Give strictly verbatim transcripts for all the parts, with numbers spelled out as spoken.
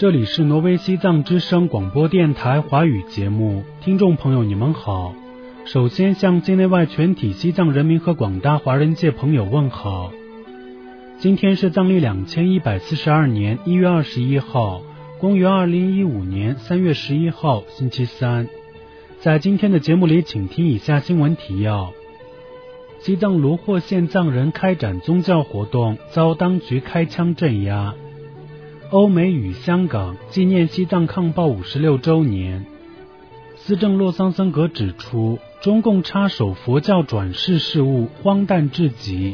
这里是挪威西藏之声广播电台华语节目，听众朋友你们好。首先向境内外全体西藏人民和广大华人界朋友问好。今天是藏历两千一百四十二年一月二十一号，公元二零一五年三月十一号，星期三。在今天的节目里，请听以下新闻提要：西藏卢霍县藏人开展宗教活动遭当局开枪镇压。欧美与香港纪念西藏抗暴五十六周年。司政洛桑森格指出，中共插手佛教转世事务荒诞至极。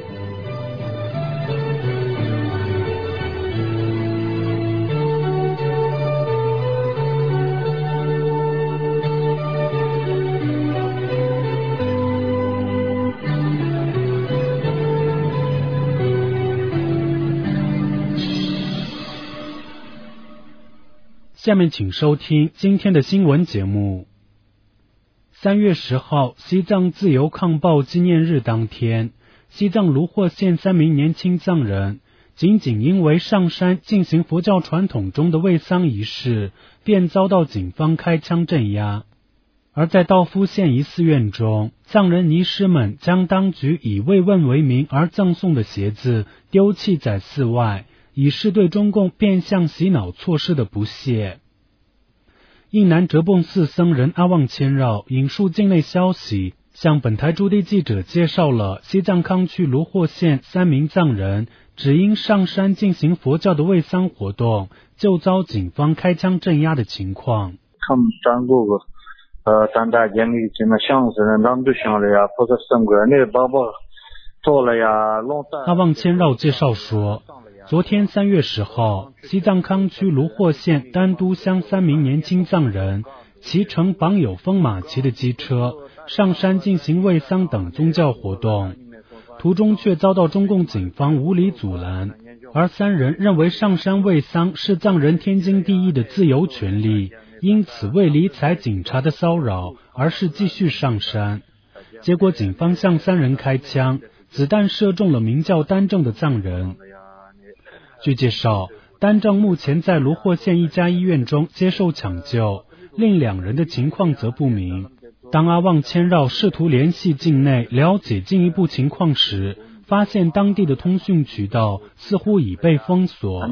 下面请收听今天的新闻节目。三月十号，西藏自由抗暴纪念日当天，西藏卢霍县三名年轻藏人仅仅因为上山进行佛教传统中的慰丧仪式，便遭到警方开枪镇压。而在道夫县一寺院中，藏人尼师们将当局以慰问为名而赠送的鞋子丢弃在寺外，以示对中共变相洗脑措施的不屑。印南哲蚌寺僧人阿旺千绕引述境内消息，向本台驻地记者介绍了西藏康区卢霍县三名藏人只因上山进行佛教的慰丧活动，就遭警方开枪镇压的情况。 他们三个呃，当大家里这么相声人当都想了呀，或者生个那宝宝做了呀。 阿旺千绕介绍说，昨天三月十号，西藏康区卢霍县丹都乡三名年轻藏人骑乘绑有风马旗的机车上山进行慰丧等宗教活动，途中却遭到中共警方无理阻拦，而三人认为上山慰丧是藏人天经地义的自由权利，因此未理睬警察的骚扰，而是继续上山。结果警方向三人开枪，子弹射中了名叫丹正的藏人。据介绍，丹正目前在卢霍县一家医院中接受抢救，另两人的情况则不明。当阿旺千绕试图联系境内了解进一步情况时，发现当地的通讯渠道似乎已被封锁。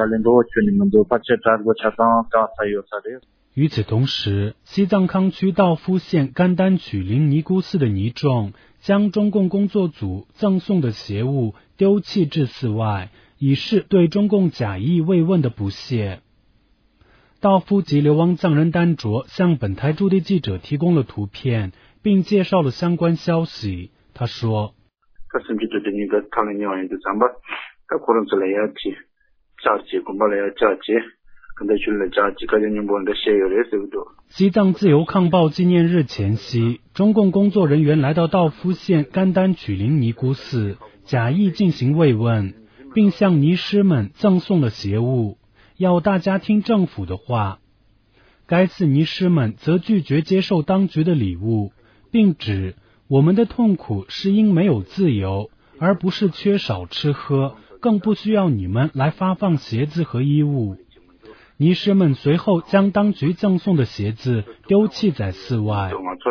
与此同时，西藏康区道夫县甘丹曲林尼姑寺的尼众将中共工作组赠送的鞋物丢弃至寺外，以示对中共假意慰问的不屑。道夫及流亡藏人丹卓向本台驻地记者提供了图片，并介绍了相关消息。他说，西藏自由抗暴纪念日前夕，中共工作人员来到道夫县甘丹曲林尼姑寺，假意进行慰问，并向尼师们赠送了鞋物，要大家听政府的话。该寺尼师们则拒绝接受当局的礼物，并指我们的痛苦是因没有自由，而不是缺少吃喝，更不需要你们来发放鞋子和衣物。尼师们随后将当局赠送的鞋子丢弃在寺外。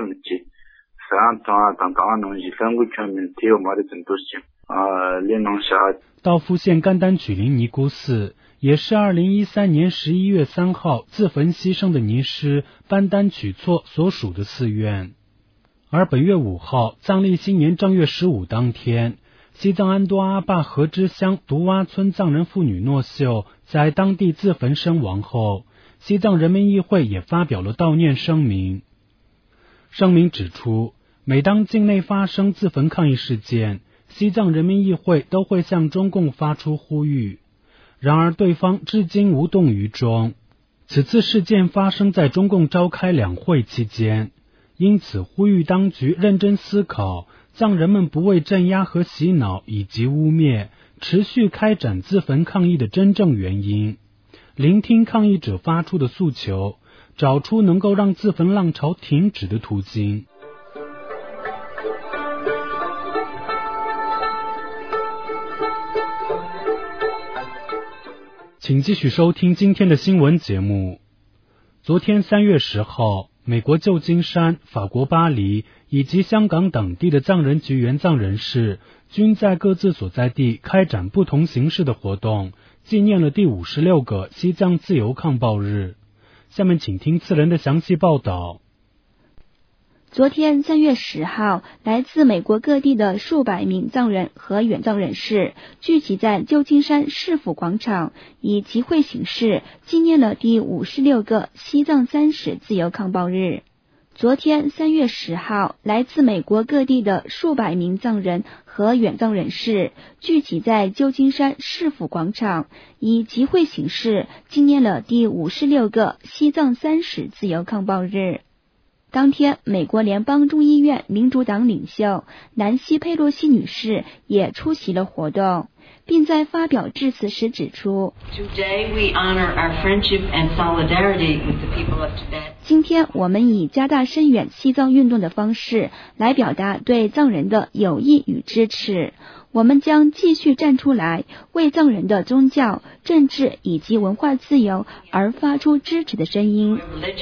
道夫县甘丹曲林尼姑寺也是二零一三年十一月三号自焚牺牲的尼师班丹曲措所属的寺院。而本月五号，藏历新年正月十五当天，西藏安多阿坝河支乡独洼村藏人妇女诺秀在当地自焚身亡后，西藏人民议会也发表了悼念声明。声明指出，每当境内发生自焚抗议事件，西藏人民议会都会向中共发出呼吁。然而对方至今无动于衷。此次事件发生在中共召开两会期间，因此呼吁当局认真思考藏人们不为镇压和洗脑以及污蔑，持续开展自焚抗议的真正原因，聆听抗议者发出的诉求，找出能够让自焚浪潮停止的途径。 请继续收听今天的新闻节目。昨天三月十号，美国旧金山、法国巴黎以及香港等地的藏人局援藏人士均在各自所在地开展不同形式的活动，纪念了第五十六个西藏自由抗暴日。下面请听次人的详细报道。 昨天三月十号，来自美国各地的数百名藏人和远藏人士聚集在旧金山市府广场，以集会形式纪念了第五十六个西藏三十自由抗暴日。昨天三月十号，来自美国各地的数百名藏人和远藏人士聚集在旧金山市府广场，以集会形式纪念了第五十六个西藏三十自由抗暴日。当天，美国联邦众议院民主党领袖南希·佩洛西女士也出席了活动，并在发表致辞时指出，今天我们以加大声援西藏运动的方式来表达对藏人的友谊与支持。我们将继续站出来，为藏人的宗教、政治以及文化自由而发出支持的声音。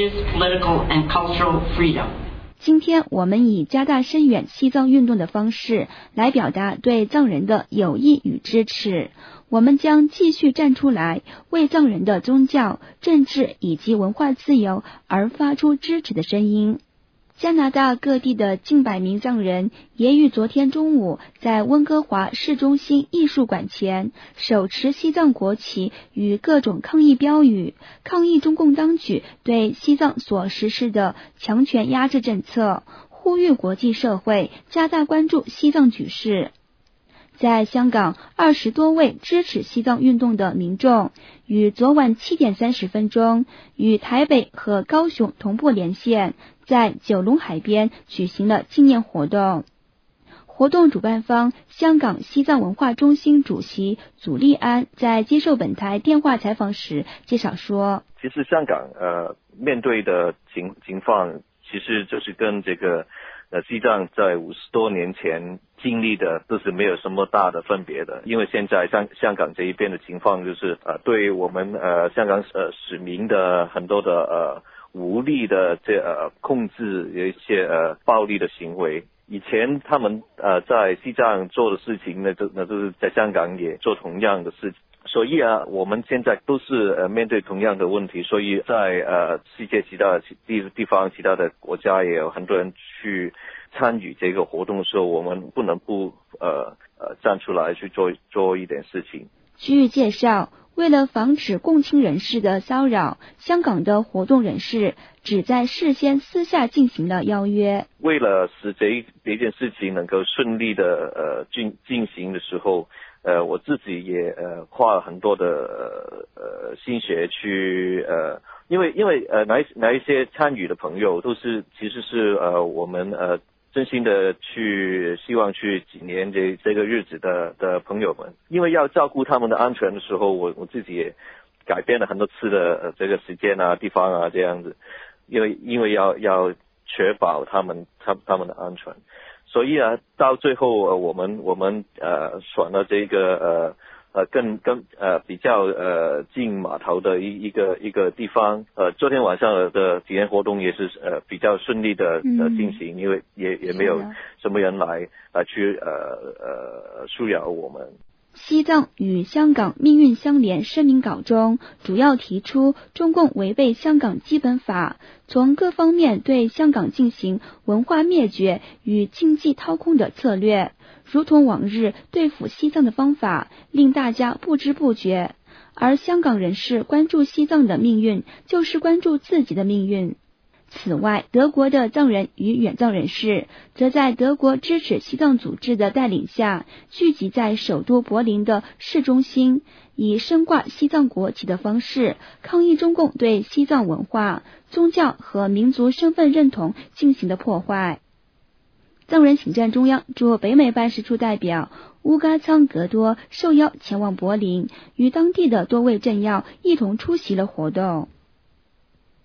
今天我们以加大声援西藏运动的方式来表达对藏人的友谊与支持。我们将继续站出来，为藏人的宗教、政治以及文化自由而发出支持的声音。加拿大各地的近百名藏人也于昨天中午在温哥华市中心艺术馆前手持西藏国旗与各种抗议标语，抗议中共当局对西藏所实施的强权压制政策，呼吁国际社会加大关注西藏局势。在香港，二十多位支持西藏运动的民众于昨晚七点三十分钟与台北和高雄同步连线，在九龙海边举行了纪念活动。活动主办方香港西藏文化中心主席祖利安在接受本台电话采访时介绍说， 其实香港呃面对的情情况其实就是跟这个呃西藏在五十多年前经历的都是没有什么大的分别的，因为现在香香港这一边的情况就是呃对我们呃香港呃市民的很多的呃无力的这呃控制，有一些呃暴力的行为。以前他们呃在西藏做的事情呢，就那都是在香港也做同样的事情。所以啊，我们现在都是呃面对同样的问题，所以在呃世界其他的地地方、其他的国家也有很多人去参与这个活动的时候，我们不能不呃呃站出来去做做一点事情。 据介绍，为了防止共青人士的骚扰，香港的活动人士只在事先私下进行了邀约。 为了使这这件事情能够顺利的呃进进行的时候，呃我自己也呃花了很多的呃呃心血去呃，因为因为呃哪哪一些参与的朋友都是其实是呃我们呃。真心的去希望去纪念这这个日子的的朋友们，因为要照顾他们的安全的时候，我我自己也改变了很多次的呃这个时间啊、地方啊这样子，因为因为要要确保他们他他们的安全，所以啊到最后呃我们我们呃选了这个呃。呃，更更呃比较呃近码头的一一个一个地方，呃，昨天晚上的体验活动也是呃比较顺利的呃进行，嗯、因为也也没有什么人来呃去呃呃騷扰我们。 西藏与香港命运相连声明稿中主要提出，中共违背香港基本法，从各方面对香港进行文化灭绝与经济掏空的策略，如同往日对付西藏的方法，令大家不知不觉。而香港人士关注西藏的命运，就是关注自己的命运。此外，德国的藏人与远藏人士则在德国支持西藏组织的带领下，聚集在首都柏林的市中心，以升挂西藏国旗的方式抗议中共对西藏文化、宗教和民族身份认同进行的破坏。藏人行政中央驻北美办事处代表乌嘎仓格多受邀前往柏林，与当地的多位政要一同出席了活动。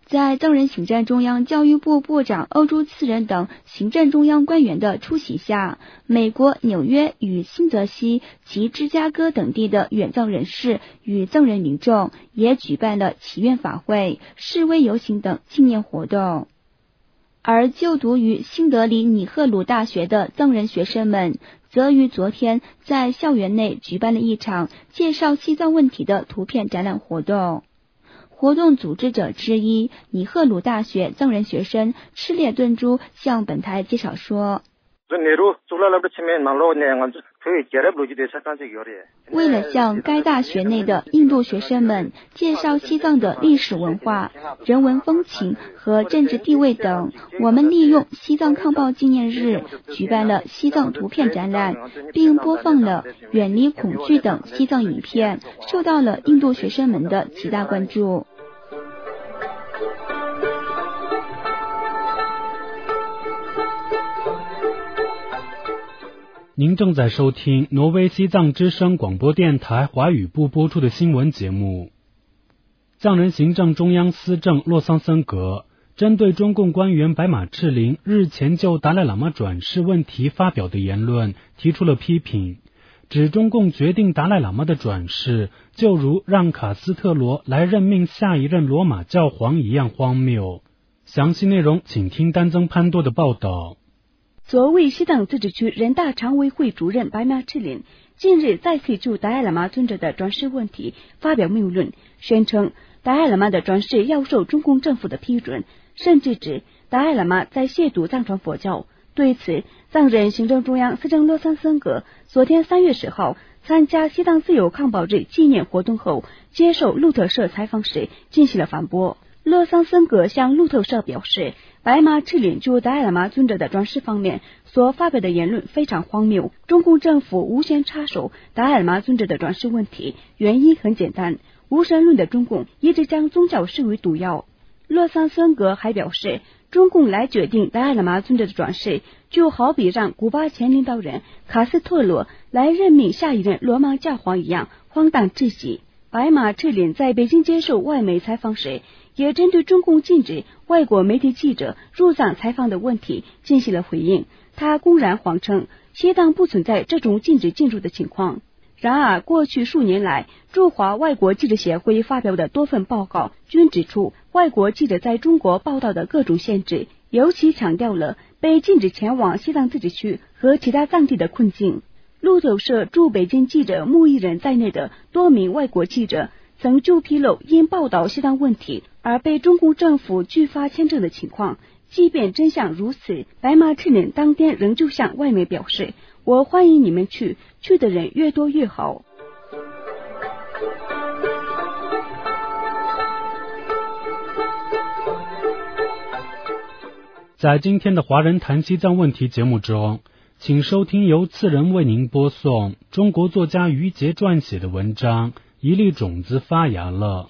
在藏人行政中央教育部部长欧朱次仁等行政中央官员的出席下，美国纽约与新泽西及芝加哥等地的远藏人士与藏人民众也举办了祈愿法会、示威游行等纪念活动。而就读于新德里尼赫鲁大学的藏人学生们，则于昨天在校园内举办了一场介绍西藏问题的图片展览活动。活动组织者之一尼赫鲁大学藏人学生赤列顿珠向本台介绍说，为了向该大学内的印度学生们介绍西藏的历史文化、人文风情和政治地位等，我们利用西藏抗暴纪念日举办了西藏图片展览，并播放了远离恐惧等西藏影片，受到了印度学生们的极大关注。 您正在收听挪威西藏之声广播电台华语部播出的新闻节目。藏人行政中央司政洛桑森格针对中共官员白马赤林日前就达赖喇嘛转世问题发表的言论提出了批评，指中共决定达赖喇嘛的转世就如让卡斯特罗来任命下一任罗马教皇一样荒谬。详细内容请听丹增潘多的报道。 作为西藏自治区人大常委会主任白马赤林近日再次就达赖喇嘛尊者的转世问题发表谬论，宣称达赖喇嘛的转世要受中共政府的批准，甚至指达赖喇嘛在亵渎藏传佛教。对此，藏人行政中央司政洛桑森格昨天三月十号参加西藏自由抗暴日纪念活动后，接受路透社采访时进行了反驳。洛桑森格向路透社表示，白马赤林就达赖喇嘛尊者的转世方面所发表的言论非常荒谬，中共政府无权插手达赖喇嘛尊者的转世问题，原因很简单，无神论的中共一直将宗教视为毒药。洛桑森格还表示，中共来决定达赖喇嘛尊者的转世，就好比让古巴前领导人卡斯特罗来任命下一任罗马教皇一样，荒诞至极。白马赤林在北京接受外媒采访时，也针对中共禁止外国媒体记者入藏采访的问题进行了回应。他公然谎称西藏不存在这种禁止进入的情况。然而，过去数年来，驻华外国记者协会发表的多份报告均指出外国记者在中国报道的各种限制，尤其强调了被禁止前往西藏自治区和其他藏地的困境。路透社驻北京记者穆一人在内的多名外国记者曾就披露因报道西藏问题而被中共政府拒发签证的情况。即便真相如此，白马赤林当天仍旧向外媒表示，我欢迎你们去，去的人越多越好。 在今天的华人谈西藏问题节目中，请收听由次仁为您播送中国作家于杰撰写的文章《一粒种子发芽了》。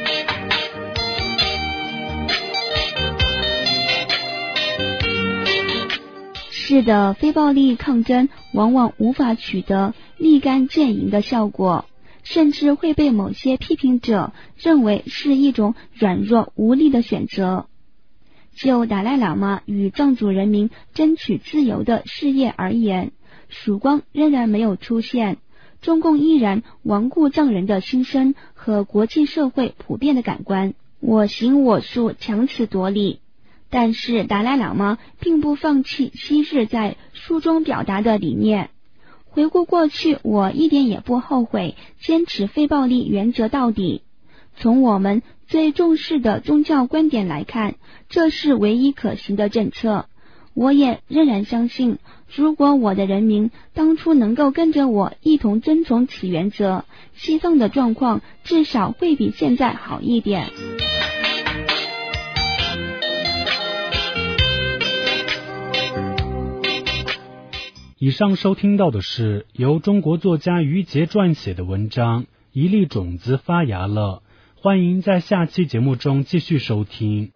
是的，非暴力抗争往往无法取得立竿见影的效果，甚至会被某些批评者认为是一种软弱无力的选择。就达赖喇嘛与藏族人民争取自由的事业而言，曙光仍然没有出现，中共依然顽固藏人的心声和国际社会普遍的感官，我行我素，强词夺理。但是达赖喇嘛并不放弃昔日在书中表达的理念。回顾过去，我一点也不后悔坚持非暴力原则到底。从我们最重视的宗教观点来看，这是唯一可行的政策。我也仍然相信，如果我的人民当初能够跟着我一同遵从此原则，西藏的状况至少会比现在好一点。 以上收听到的是由中国作家于杰撰写的文章《一粒种子发芽了》，欢迎在下期节目中继续收听。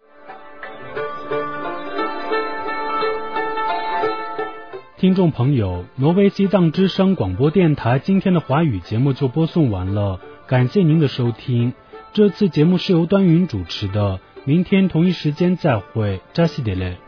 听众朋友，挪威西藏之声广播电台今天的华语节目就播送完了，感谢您的收听。这次节目是由端云主持的， 明天同一时间再会，扎西德勒。